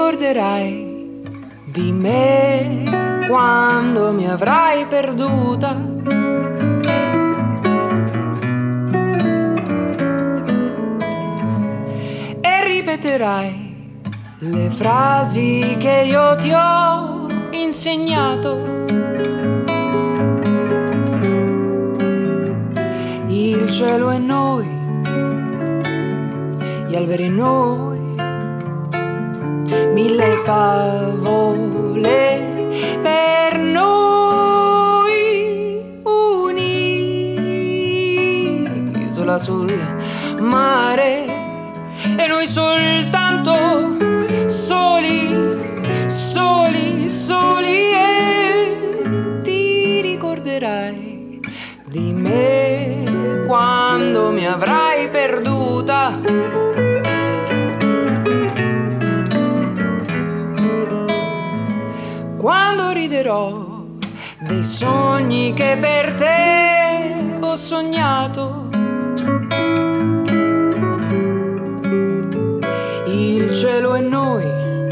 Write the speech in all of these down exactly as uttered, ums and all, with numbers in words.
ricorderai di me quando mi avrai perduta. E ripeterai le frasi che io ti ho insegnato. Il cielo è noi, gli alberi e noi, mille favole per noi, un'isola sul mare e noi soltanto soli, soli, soli. E ti ricorderai di me quando mi avrai perduta. Quando riderò dei sogni che per te ho sognato. Il cielo è noi,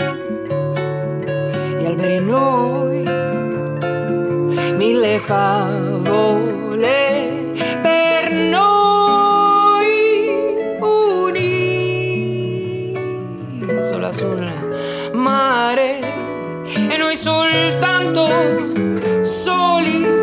gli alberi e noi, mille favole per noi, un'isola sul mare e noi soltanto soli.